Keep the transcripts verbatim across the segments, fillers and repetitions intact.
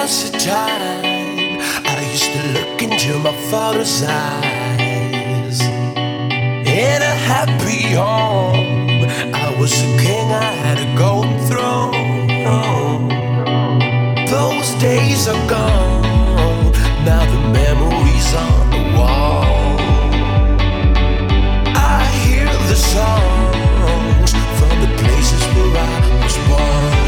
was a time I used to look into my father's eyes. In a happy home, I was a king, I had a golden throne. Those days are gone, now the memories on the wall. I hear the songs from the places where I was born.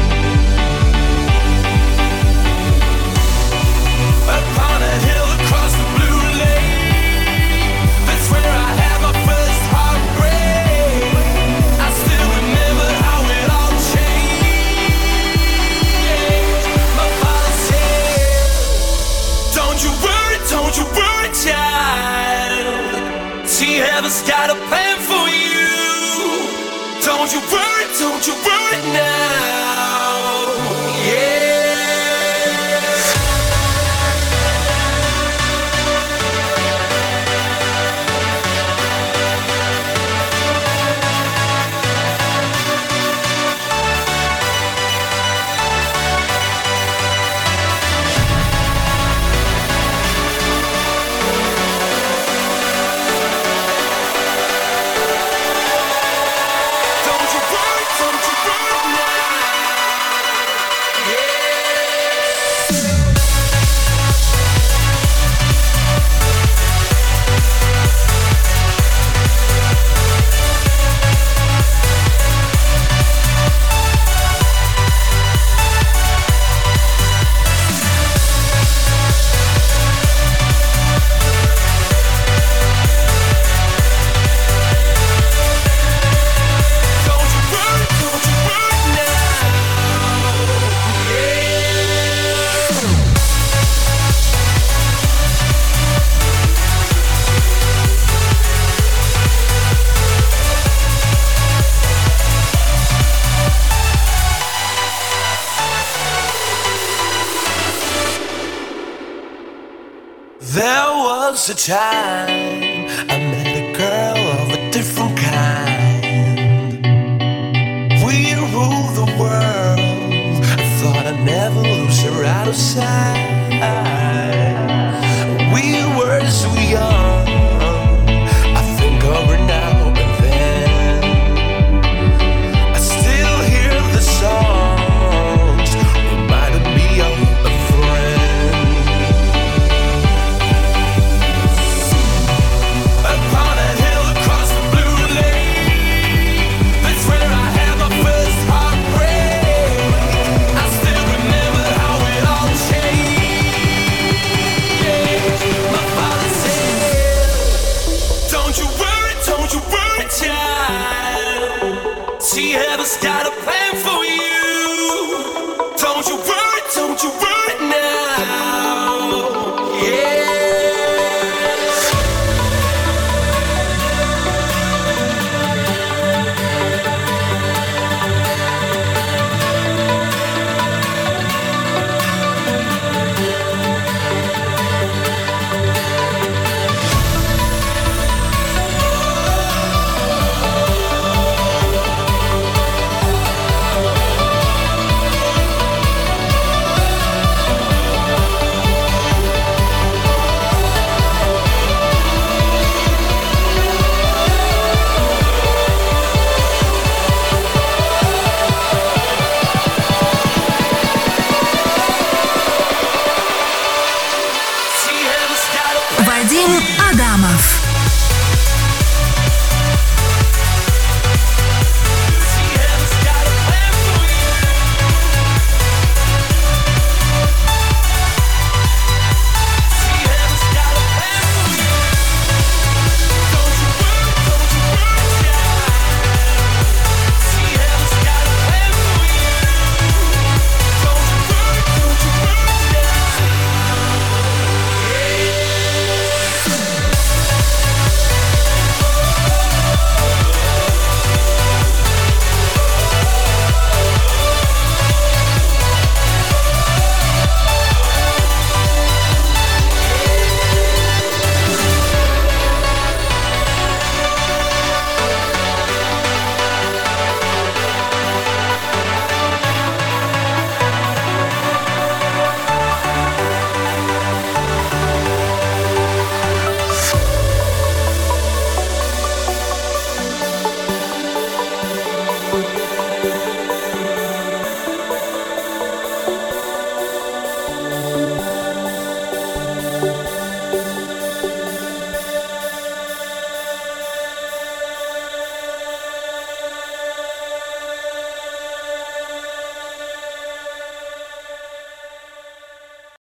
Upon a hill across the blue lake, that's where I had my first heartbreak. I still remember how it all changed. My father said, don't you worry, don't you worry, child. See, heaven's got a plan for you. Don't you worry, don't you worry now. Yeah. There was a time I met a girl of a different kind. We ruled the world. I thought I'd never lose her out of sight. We were so young. I think of her now and then. I still hear the songs reminding me of a friend. See, heaven's got a plan for